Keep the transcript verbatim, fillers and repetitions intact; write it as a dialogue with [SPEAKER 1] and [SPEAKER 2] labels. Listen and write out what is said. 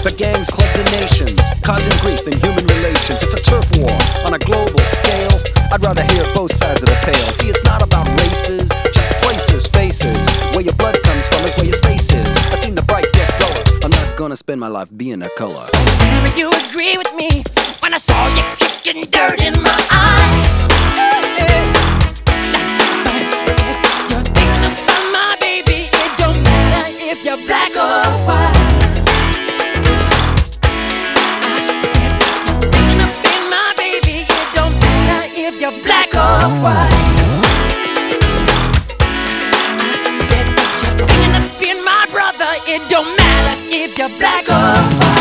[SPEAKER 1] The gangs, clubs, and nations, causing grief in human relations. It's a turf war on a global scale. I'd rather hear both sides of the tale. See, it's not about races, just places, faces. Where your blood comes from is where your space is. I've seen the bright get duller. I'm not gonna spend my life being a color.
[SPEAKER 2] Tell me you agree with me when I saw you kicking dirt in my eye. You're thinking about my baby. It don't matter if you're black or white. I said you're thinking about my baby. It don't matter if you're black or white. I said you're thinking about my brother. It don't matter if you're black or white.